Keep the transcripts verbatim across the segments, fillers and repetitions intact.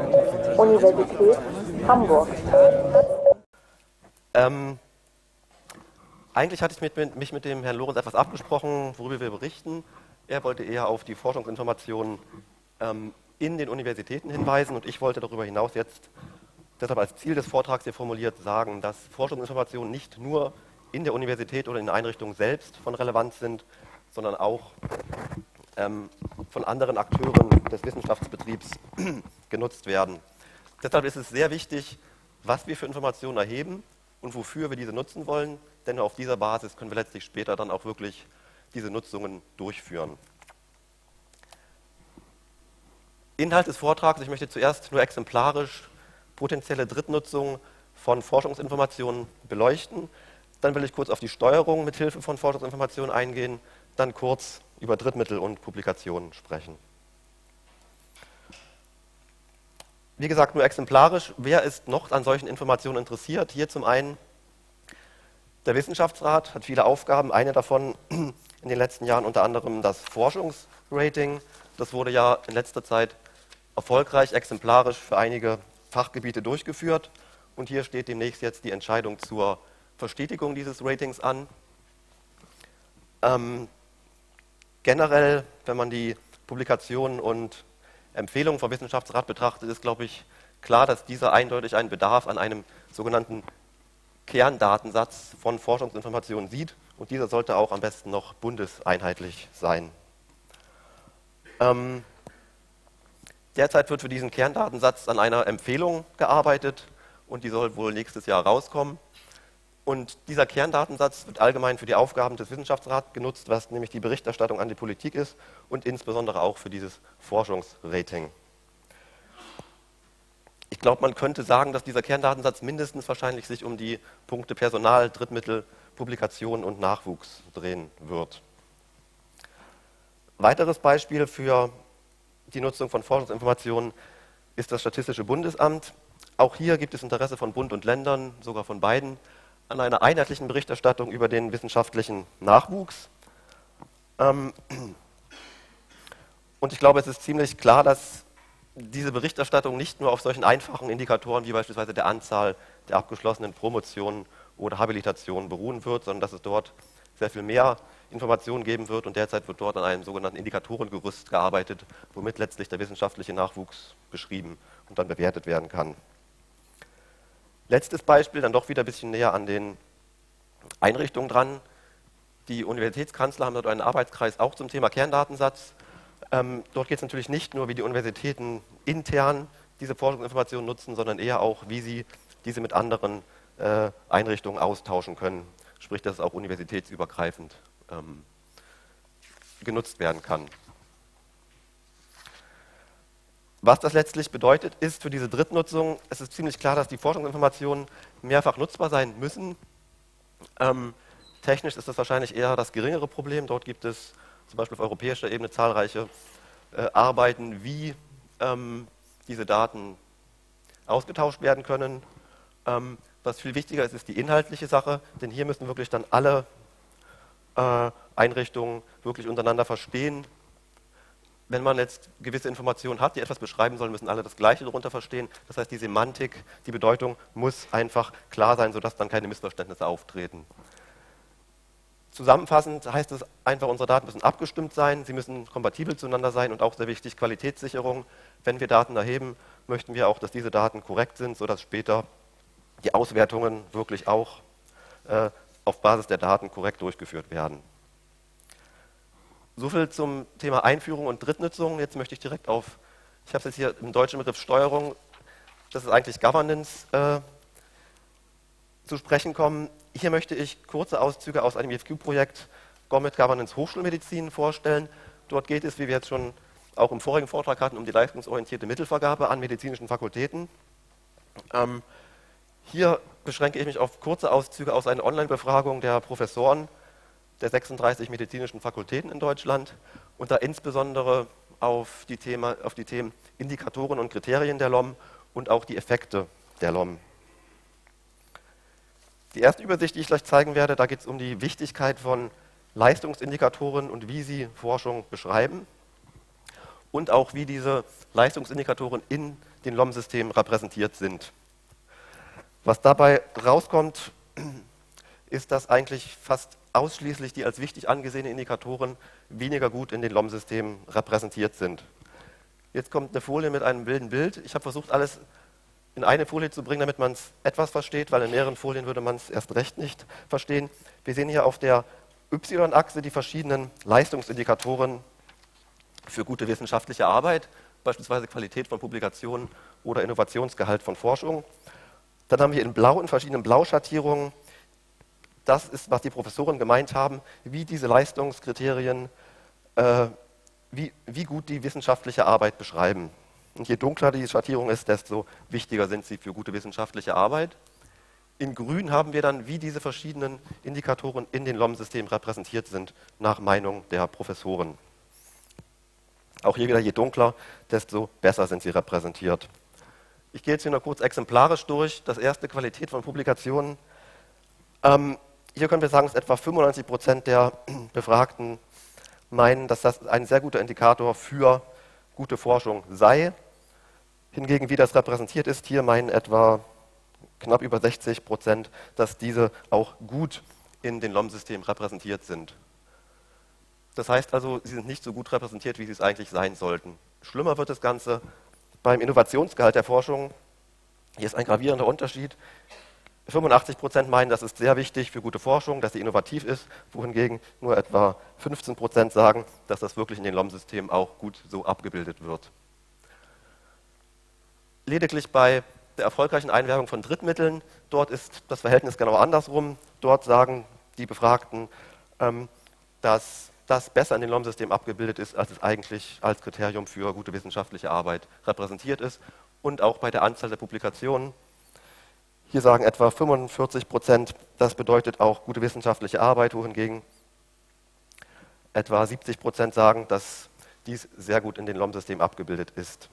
Universität Hamburg. Ähm, eigentlich hatte ich mit, mit, mich mit dem Herrn Lorenz etwas abgesprochen, worüber wir berichten. Er wollte eher auf die Forschungsinformationen ähm, in den Universitäten hinweisen und ich wollte darüber hinaus jetzt, deshalb als Ziel des Vortrags hier formuliert, sagen, dass Forschungsinformationen nicht nur in der Universität oder in der Einrichtung selbst von Relevanz sind, sondern auch ähm, von anderen Akteuren des Wissenschaftsbetriebs genutzt werden. Deshalb ist es sehr wichtig, was wir für Informationen erheben und wofür wir diese nutzen wollen, denn auf dieser Basis können wir letztlich später dann auch wirklich diese Nutzungen durchführen. Inhalt des Vortrags: Ich möchte zuerst nur exemplarisch potenzielle Drittnutzung von Forschungsinformationen beleuchten. Dann will ich kurz auf die Steuerung mit Hilfe von Forschungsinformationen eingehen, dann kurz über Drittmittel und Publikationen sprechen. Wie gesagt, nur exemplarisch. Wer ist noch an solchen Informationen interessiert? Hier zum einen der Wissenschaftsrat hat viele Aufgaben. Eine davon in den letzten Jahren unter anderem das Forschungsrating. Das wurde ja in letzter Zeit erfolgreich, exemplarisch für einige Fachgebiete durchgeführt. Und hier steht demnächst jetzt die Entscheidung zur Verstetigung dieses Ratings an. Ähm, generell, wenn man die Publikationen und Empfehlungen vom Wissenschaftsrat betrachtet, ist, glaube ich, klar, dass dieser eindeutig einen Bedarf an einem sogenannten Kerndatensatz von Forschungsinformationen sieht. Und dieser sollte auch am besten noch bundeseinheitlich sein. Ähm, derzeit wird für diesen Kerndatensatz an einer Empfehlung gearbeitet und die soll wohl nächstes Jahr rauskommen. Und dieser Kerndatensatz wird allgemein für die Aufgaben des Wissenschaftsrats genutzt, was nämlich die Berichterstattung an die Politik ist und insbesondere auch für dieses Forschungsrating. Ich glaube, man könnte sagen, dass dieser Kerndatensatz mindestens wahrscheinlich sich um die Punkte Personal, Drittmittel, Publikation und Nachwuchs drehen wird. Weiteres Beispiel für die Nutzung von Forschungsinformationen ist das Statistische Bundesamt. Auch hier gibt es Interesse von Bund und Ländern, sogar von beiden, an einer einheitlichen Berichterstattung über den wissenschaftlichen Nachwuchs. Und ich glaube, es ist ziemlich klar, dass diese Berichterstattung nicht nur auf solchen einfachen Indikatoren wie beispielsweise der Anzahl der abgeschlossenen Promotionen oder Habilitationen beruhen wird, sondern dass es dort sehr viel mehr Informationen geben wird und derzeit wird dort an einem sogenannten Indikatorengerüst gearbeitet, womit letztlich der wissenschaftliche Nachwuchs beschrieben und dann bewertet werden kann. Letztes Beispiel, dann doch wieder ein bisschen näher an den Einrichtungen dran. Die Universitätskanzler haben dort einen Arbeitskreis auch zum Thema Kerndatensatz. Ähm, dort geht es natürlich nicht nur, wie die Universitäten intern diese Forschungsinformationen nutzen, sondern eher auch, wie sie diese mit anderen äh, Einrichtungen austauschen können. Sprich, dass es auch universitätsübergreifend ähm, genutzt werden kann. Was das letztlich bedeutet, ist für diese Drittnutzung, es ist ziemlich klar, dass die Forschungsinformationen mehrfach nutzbar sein müssen. Ähm, technisch ist das wahrscheinlich eher das geringere Problem. Dort gibt es zum Beispiel auf europäischer Ebene zahlreiche äh, Arbeiten, wie ähm, diese Daten ausgetauscht werden können. Ähm, was viel wichtiger ist, ist die inhaltliche Sache, denn hier müssen wirklich dann alle äh, Einrichtungen wirklich untereinander verstehen. Wenn man jetzt gewisse Informationen hat, die etwas beschreiben sollen, müssen alle das Gleiche darunter verstehen. Das heißt, die Semantik, die Bedeutung muss einfach klar sein, sodass dann keine Missverständnisse auftreten. Zusammenfassend heißt es einfach, unsere Daten müssen abgestimmt sein, sie müssen kompatibel zueinander sein und auch sehr wichtig, Qualitätssicherung. Wenn wir Daten erheben, möchten wir auch, dass diese Daten korrekt sind, sodass später die Auswertungen wirklich auch äh, auf Basis der Daten korrekt durchgeführt werden. Soviel zum Thema Einführung und Drittnutzung. Jetzt möchte ich direkt auf, ich habe es jetzt hier im deutschen Begriff Steuerung, das ist eigentlich Governance, äh, zu sprechen kommen. Hier möchte ich kurze Auszüge aus einem I F Q-Projekt G O M E T Governance Hochschulmedizin vorstellen. Dort geht es, wie wir jetzt schon auch im vorigen Vortrag hatten, um die leistungsorientierte Mittelvergabe an medizinischen Fakultäten. Ähm, hier beschränke ich mich auf kurze Auszüge aus einer Online-Befragung der Professoren der sechsunddreißig medizinischen Fakultäten in Deutschland und da insbesondere auf die, Thema, auf die Themen Indikatoren und Kriterien der L O M und auch die Effekte der L O M. Die erste Übersicht, die ich gleich zeigen werde, da geht es um die Wichtigkeit von Leistungsindikatoren und wie sie Forschung beschreiben. und auch wie diese Leistungsindikatoren in den L O M-Systemen repräsentiert sind. Was dabei rauskommt, ist, dass eigentlich fast ausschließlich die als wichtig angesehenen Indikatoren weniger gut in den L O M-Systemen repräsentiert sind. Jetzt kommt eine Folie mit einem wilden Bild. Ich habe versucht, alles in eine Folie zu bringen, damit man es etwas versteht, weil in mehreren Folien würde man es erst recht nicht verstehen. Wir sehen hier auf der Y-Achse die verschiedenen Leistungsindikatoren für gute wissenschaftliche Arbeit, beispielsweise Qualität von Publikationen oder Innovationsgehalt von Forschung. Dann haben wir in Blau, in verschiedenen Blauschattierungen, das ist, was die Professoren gemeint haben, wie diese Leistungskriterien, äh, wie, wie gut die wissenschaftliche Arbeit beschreiben. Und je dunkler die Schattierung ist, desto wichtiger sind sie für gute wissenschaftliche Arbeit. In Grün haben wir dann, wie diese verschiedenen Indikatoren in den L O M-Systemen repräsentiert sind, nach Meinung der Professoren. Auch hier wieder, je dunkler, desto besser sind sie repräsentiert. Ich gehe jetzt hier noch kurz exemplarisch durch. Das erste, Qualität von Publikationen. Ähm, hier können wir sagen, dass etwa fünfundneunzig Prozent der Befragten meinen, dass das ein sehr guter Indikator für gute Forschung sei. Hingegen, wie das repräsentiert ist, hier meinen etwa knapp über sechzig Prozent, dass diese auch gut in den L O M-Systemen repräsentiert sind. Das heißt also, sie sind nicht so gut repräsentiert, wie sie es eigentlich sein sollten. Schlimmer wird das Ganze beim Innovationsgehalt der Forschung. Hier ist ein gravierender Unterschied. fünfundachtzig Prozent meinen, das ist sehr wichtig für gute Forschung, dass sie innovativ ist, wohingegen nur etwa fünfzehn Prozent sagen, dass das wirklich in den L O M-Systemen auch gut so abgebildet wird. Lediglich bei der erfolgreichen Einwerbung von Drittmitteln, dort ist das Verhältnis genau andersrum. Dort sagen die Befragten, ähm, dass das besser in den L O M-Systemen abgebildet ist, als es eigentlich als Kriterium für gute wissenschaftliche Arbeit repräsentiert ist. Und auch bei der Anzahl der Publikationen. Hier sagen etwa fünfundvierzig Prozent, das bedeutet auch gute wissenschaftliche Arbeit, wohingegen etwa siebzig Prozent sagen, dass dies sehr gut in den L O M-Systemen abgebildet ist.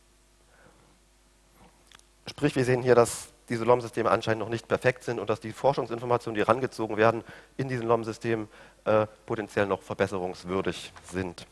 Sprich, wir sehen hier, dass diese L O M-Systeme anscheinend noch nicht perfekt sind und dass die Forschungsinformationen, die herangezogen werden in diesen L O M-Systemen, äh, potenziell noch verbesserungswürdig sind.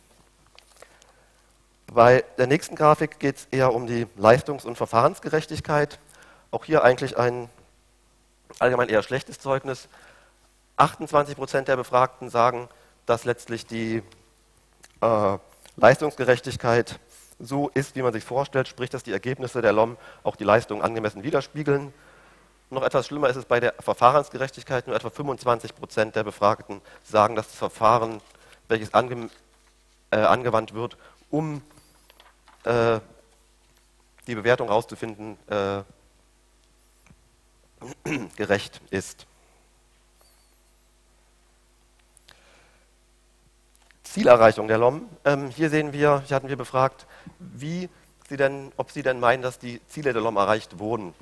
Bei der nächsten Grafik geht es eher um die Leistungs- und Verfahrensgerechtigkeit. Auch hier eigentlich ein allgemein eher schlechtes Zeugnis. achtundzwanzig Prozent der Befragten sagen, dass letztlich die äh, Leistungsgerechtigkeit so ist, wie man sich vorstellt, sprich, dass die Ergebnisse der L O M auch die Leistung angemessen widerspiegeln. Noch etwas schlimmer ist es bei der Verfahrensgerechtigkeit. Nur etwa fünfundzwanzig Prozent der Befragten sagen, dass das Verfahren, welches ange, äh, angewandt wird, um äh, die Bewertung herauszufinden, äh, gerecht ist. Zielerreichung der L O M. Ähm, hier sehen wir, hier hatten wir befragt, wie Sie denn, ob Sie denn meinen, dass die Ziele der L O M erreicht wurden.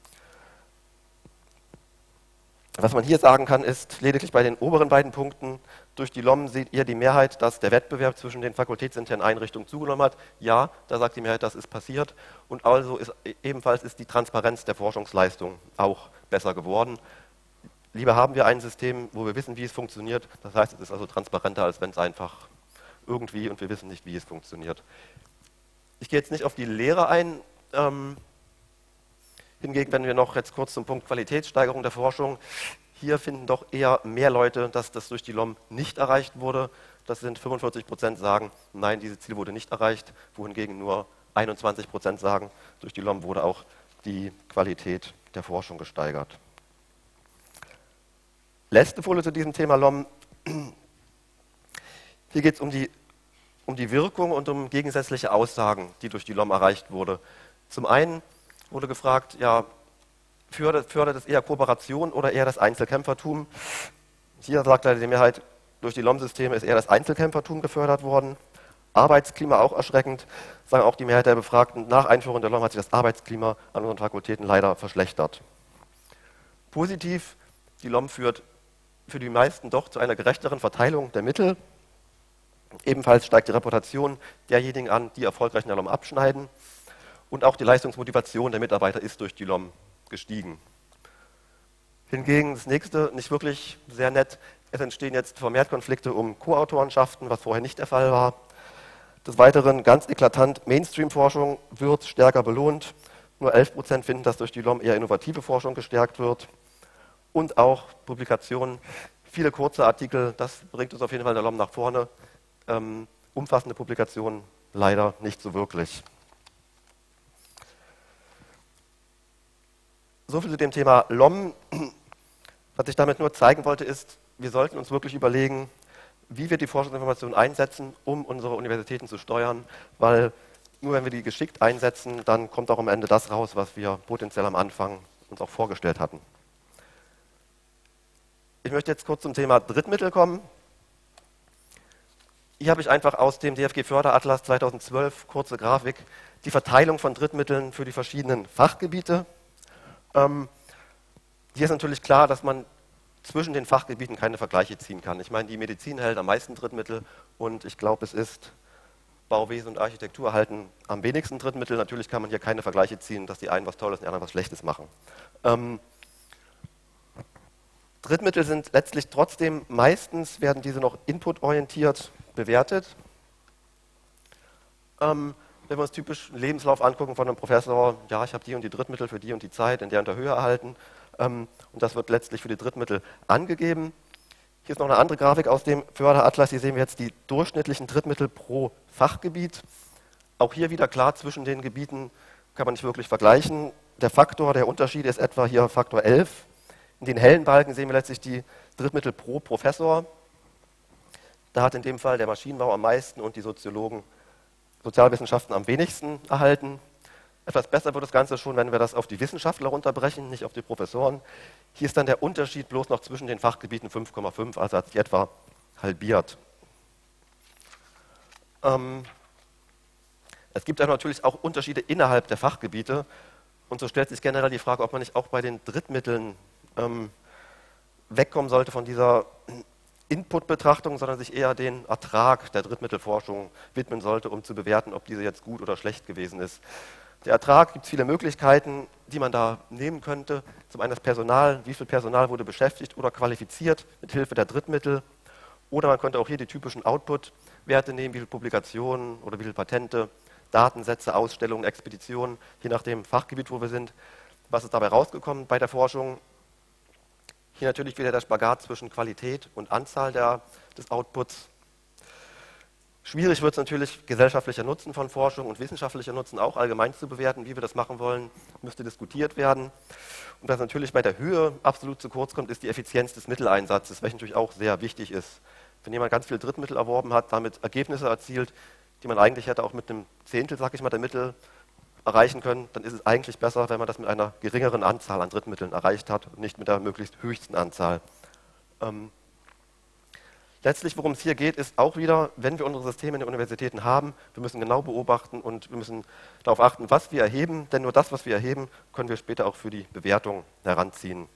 Was man hier sagen kann, ist lediglich bei den oberen beiden Punkten, durch die L O M seht ihr die Mehrheit, dass der Wettbewerb zwischen den fakultätsinternen Einrichtungen zugenommen hat. Ja, da sagt die Mehrheit, das ist passiert. Und also ist ebenfalls ist die Transparenz der Forschungsleistung auch besser geworden. Lieber haben wir ein System, wo wir wissen, wie es funktioniert. Das heißt, es ist also transparenter, als wenn es einfach irgendwie und wir wissen nicht, wie es funktioniert. Ich gehe jetzt nicht auf die Lehre ein. Ähm, hingegen, wenn wir noch jetzt kurz zum Punkt Qualitätssteigerung der Forschung, hier finden doch eher mehr Leute, dass das durch die L O M nicht erreicht wurde. Das sind fünfundvierzig Prozent sagen, nein, dieses Ziel wurde nicht erreicht, wohingegen nur einundzwanzig Prozent sagen, durch die L O M wurde auch die Qualität der Forschung gesteigert. Letzte Folie zu diesem Thema L O M. Hier geht es um die, um die Wirkung und um gegensätzliche Aussagen, die durch die L O M erreicht wurde. Zum einen wurde gefragt, ja, fördert, fördert es eher Kooperation oder eher das Einzelkämpfertum? Hier sagt leider die Mehrheit, durch die L O M-Systeme ist eher das Einzelkämpfertum gefördert worden. Arbeitsklima auch erschreckend, sagen auch die Mehrheit der Befragten, nach Einführung der L O M hat sich das Arbeitsklima an unseren Fakultäten leider verschlechtert. Positiv, die L O M führt für die meisten doch zu einer gerechteren Verteilung der Mittel. Ebenfalls steigt die Reputation derjenigen an, die erfolgreich in der L O M abschneiden. Und auch die Leistungsmotivation der Mitarbeiter ist durch die L O M gestiegen. Hingegen das nächste, nicht wirklich sehr nett, es entstehen jetzt vermehrt Konflikte um Co-Autorenschaften, was vorher nicht der Fall war. Des Weiteren ganz eklatant, Mainstream-Forschung wird stärker belohnt. Nur elf Prozent finden, dass durch die L O M eher innovative Forschung gestärkt wird. Und auch Publikationen, viele kurze Artikel, das bringt uns auf jeden Fall in der L O M nach vorne. Ähm, umfassende Publikationen leider nicht so wirklich. Soviel zu dem Thema L O M. Was ich damit nur zeigen wollte, ist, wir sollten uns wirklich überlegen, wie wir die Forschungsinformationen einsetzen, um unsere Universitäten zu steuern, weil nur wenn wir die geschickt einsetzen, dann kommt auch am Ende das raus, was wir potenziell am Anfang uns auch vorgestellt hatten. Ich möchte jetzt kurz zum Thema Drittmittel kommen. Hier habe ich einfach aus dem D F G-Förderatlas zweitausendzwölf, kurze Grafik, die Verteilung von Drittmitteln für die verschiedenen Fachgebiete. Ähm, hier ist natürlich klar, dass man zwischen den Fachgebieten keine Vergleiche ziehen kann. Ich meine, die Medizin erhält am meisten Drittmittel und ich glaube, es ist Bauwesen und Architektur erhalten am wenigsten Drittmittel. Natürlich kann man hier keine Vergleiche ziehen, dass die einen was Tolles und die anderen was Schlechtes machen. Ähm, Drittmittel sind letztlich trotzdem, meistens werden diese noch inputorientiert bewertet. Ähm, wenn wir uns typisch einen Lebenslauf angucken von einem Professor, ja, ich habe die und die Drittmittel für die und die Zeit in der und der Höhe erhalten, ähm, und das wird letztlich für die Drittmittel angegeben. Hier ist noch eine andere Grafik aus dem Förderatlas, hier sehen wir jetzt die durchschnittlichen Drittmittel pro Fachgebiet. Auch hier wieder klar, zwischen den Gebieten kann man nicht wirklich vergleichen. Der Faktor, der Unterschied ist etwa hier Faktor elf. In den hellen Balken sehen wir letztlich die Drittmittel pro Professor. Da hat in dem Fall der Maschinenbau am meisten und die Soziologen, Sozialwissenschaften am wenigsten erhalten. Etwas besser wird das Ganze schon, wenn wir das auf die Wissenschaftler runterbrechen, nicht auf die Professoren. Hier ist dann der Unterschied bloß noch zwischen den Fachgebieten fünf Komma fünf, also hat sich etwa halbiert. Ähm, es gibt dann natürlich auch Unterschiede innerhalb der Fachgebiete. Und so stellt sich generell die Frage, ob man nicht auch bei den Drittmitteln ähm, wegkommen sollte von dieser Input-Betrachtung, sondern sich eher den Ertrag der Drittmittelforschung widmen sollte, um zu bewerten, ob diese jetzt gut oder schlecht gewesen ist. Der Ertrag, gibt es viele Möglichkeiten, die man da nehmen könnte. Zum einen das Personal, wie viel Personal wurde beschäftigt oder qualifiziert mit Hilfe der Drittmittel. Oder man könnte auch hier die typischen Output-Werte nehmen, wie viele Publikationen oder wie viele Patente, Datensätze, Ausstellungen, Expeditionen, je nach dem Fachgebiet, wo wir sind. Was ist dabei rausgekommen bei der Forschung? Hier natürlich wieder der Spagat zwischen Qualität und Anzahl der, des Outputs. Schwierig wird es natürlich, gesellschaftlicher Nutzen von Forschung und wissenschaftlicher Nutzen auch allgemein zu bewerten. Wie wir das machen wollen, müsste diskutiert werden. Und was natürlich bei der Höhe absolut zu kurz kommt, ist die Effizienz des Mitteleinsatzes, welche natürlich auch sehr wichtig ist. Wenn jemand ganz viel Drittmittel erworben hat, damit Ergebnisse erzielt, die man eigentlich hätte auch mit einem Zehntel, sag ich mal, der Mittel erreichen können, dann ist es eigentlich besser, wenn man das mit einer geringeren Anzahl an Drittmitteln erreicht hat und nicht mit der möglichst höchsten Anzahl. Ähm, letztlich, worum es hier geht, ist auch wieder, wenn wir unsere Systeme in den Universitäten haben, wir müssen genau beobachten und wir müssen darauf achten, was wir erheben, denn nur das, was wir erheben, können wir später auch für die Bewertung heranziehen.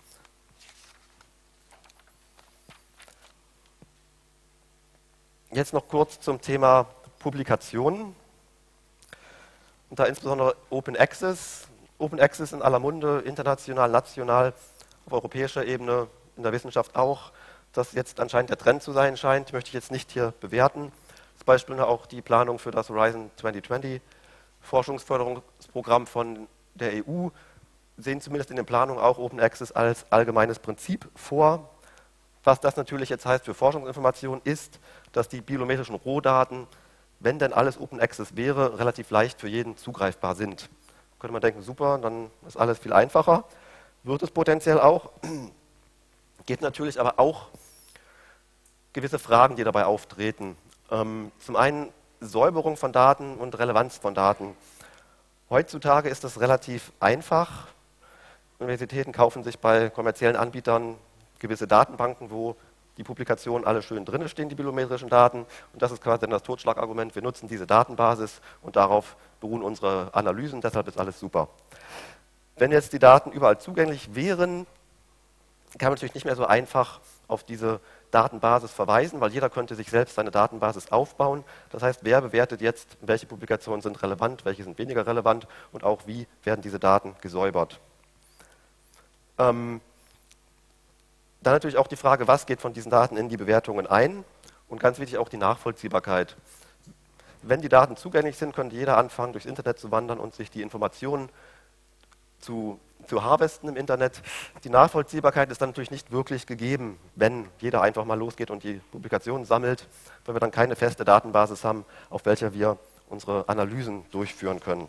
Jetzt noch kurz zum Thema Publikationen. Und da insbesondere Open Access. Open Access in aller Munde, international, national, auf europäischer Ebene, in der Wissenschaft auch. Das jetzt anscheinend der Trend zu sein scheint, möchte ich jetzt nicht hier bewerten. Zum Beispiel auch die Planung für das Horizon zwanzig zwanzig Forschungsförderungsprogramm von der E U sehen zumindest in den Planungen auch Open Access als allgemeines Prinzip vor. Was das natürlich jetzt heißt für Forschungsinformationen ist, dass die biometrischen Rohdaten, wenn denn alles Open Access wäre, relativ leicht für jeden zugreifbar sind. Könnte man denken, super, dann ist alles viel einfacher. Wird es potenziell auch. Gibt natürlich aber auch gewisse Fragen, die dabei auftreten. Ähm, zum einen Säuberung von Daten und Relevanz von Daten. Heutzutage ist das relativ einfach. Universitäten kaufen sich bei kommerziellen Anbietern gewisse Datenbanken, wo die Publikationen alle schön drin stehen, die biometrischen Daten. Und das ist quasi dann das Totschlagargument. Wir nutzen diese Datenbasis und darauf beruhen unsere Analysen. Deshalb ist alles super. Wenn jetzt die Daten überall zugänglich wären, kann man natürlich nicht mehr so einfach auf diese Datenbasis verweisen, weil jeder könnte sich selbst seine Datenbasis aufbauen. Das heißt, wer bewertet jetzt, welche Publikationen sind relevant, welche sind weniger relevant und auch wie werden diese Daten gesäubert. Ähm, Dann natürlich auch die Frage, was geht von diesen Daten in die Bewertungen ein und ganz wichtig auch die Nachvollziehbarkeit. Wenn die Daten zugänglich sind, könnte jeder anfangen, durchs Internet zu wandern und sich die Informationen zu, zu harvesten im Internet. Die Nachvollziehbarkeit ist dann natürlich nicht wirklich gegeben, wenn jeder einfach mal losgeht und die Publikationen sammelt, weil wir dann keine feste Datenbasis haben, auf welcher wir unsere Analysen durchführen können.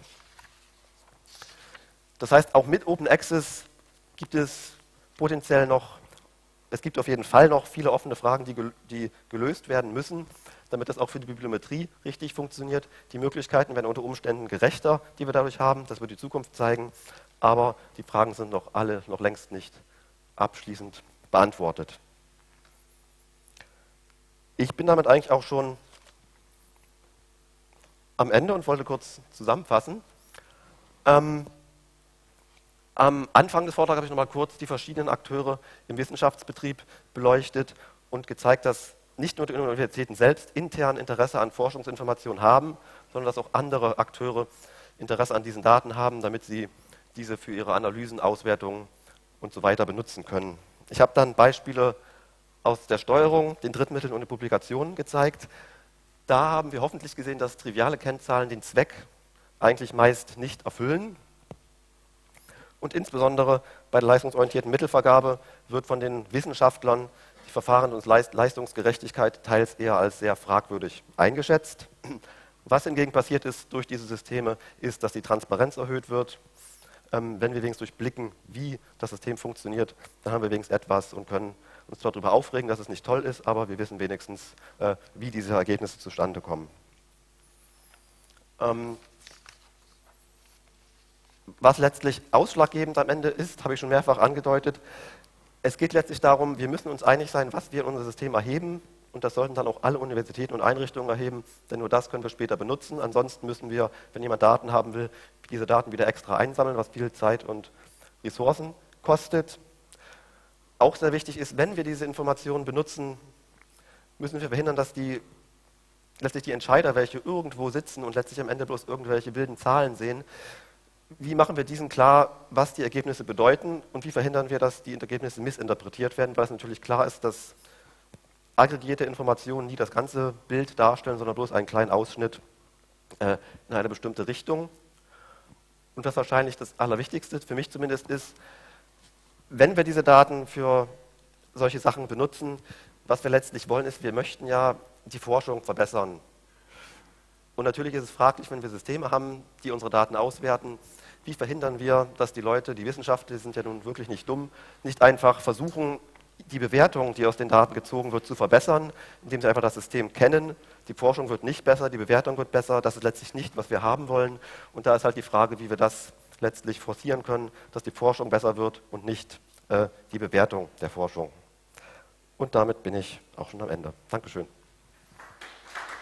Das heißt, auch mit Open Access gibt es potenziell noch, es gibt auf jeden Fall noch viele offene Fragen, die, gel die gelöst werden müssen, damit das auch für die Bibliometrie richtig funktioniert. Die Möglichkeiten werden unter Umständen gerechter, die wir dadurch haben, das wird die Zukunft zeigen, aber die Fragen sind noch alle noch längst nicht abschließend beantwortet. Ich bin damit eigentlich auch schon am Ende und wollte kurz zusammenfassen. Ähm, Am Anfang des Vortrags habe ich noch mal kurz die verschiedenen Akteure im Wissenschaftsbetrieb beleuchtet und gezeigt, dass nicht nur die Universitäten selbst intern Interesse an Forschungsinformationen haben, sondern dass auch andere Akteure Interesse an diesen Daten haben, damit sie diese für ihre Analysen, Auswertungen und so weiter benutzen können. Ich habe dann Beispiele aus der Steuerung, den Drittmitteln und den Publikationen gezeigt. Da haben wir hoffentlich gesehen, dass triviale Kennzahlen den Zweck eigentlich meist nicht erfüllen. Und insbesondere bei der leistungsorientierten Mittelvergabe wird von den Wissenschaftlern die Verfahren- und Leistungsgerechtigkeit teils eher als sehr fragwürdig eingeschätzt. Was hingegen passiert ist durch diese Systeme, ist, dass die Transparenz erhöht wird. Ähm, wenn wir wenigstens durchblicken, wie das System funktioniert, dann haben wir wenigstens etwas und können uns zwar darüber aufregen, dass es nicht toll ist, aber wir wissen wenigstens, äh, wie diese Ergebnisse zustande kommen. Ähm, Was letztlich ausschlaggebend am Ende ist, habe ich schon mehrfach angedeutet. Es geht letztlich darum, wir müssen uns einig sein, was wir in unser System erheben. Und das sollten dann auch alle Universitäten und Einrichtungen erheben, denn nur das können wir später benutzen. Ansonsten müssen wir, wenn jemand Daten haben will, diese Daten wieder extra einsammeln, was viel Zeit und Ressourcen kostet. Auch sehr wichtig ist, wenn wir diese Informationen benutzen, müssen wir verhindern, dass die, letztlich die Entscheider, welche irgendwo sitzen und letztlich am Ende bloß irgendwelche wilden Zahlen sehen, wie machen wir diesen klar, was die Ergebnisse bedeuten und wie verhindern wir, dass die Ergebnisse missinterpretiert werden, weil es natürlich klar ist, dass aggregierte Informationen nie das ganze Bild darstellen, sondern bloß einen kleinen Ausschnitt äh, in eine bestimmte Richtung. Und was wahrscheinlich das Allerwichtigste, für mich zumindest, ist, wenn wir diese Daten für solche Sachen benutzen, was wir letztlich wollen, ist, wir möchten ja die Forschung verbessern. Und natürlich ist es fraglich, wenn wir Systeme haben, die unsere Daten auswerten, wie verhindern wir, dass die Leute, die Wissenschaftler, die sind ja nun wirklich nicht dumm, nicht einfach versuchen, die Bewertung, die aus den Daten gezogen wird, zu verbessern, indem sie einfach das System kennen. Die Forschung wird nicht besser, die Bewertung wird besser, das ist letztlich nicht, was wir haben wollen. Und da ist halt die Frage, wie wir das letztlich forcieren können, dass die Forschung besser wird und nicht äh, die Bewertung der Forschung. Und damit bin ich auch schon am Ende. Dankeschön.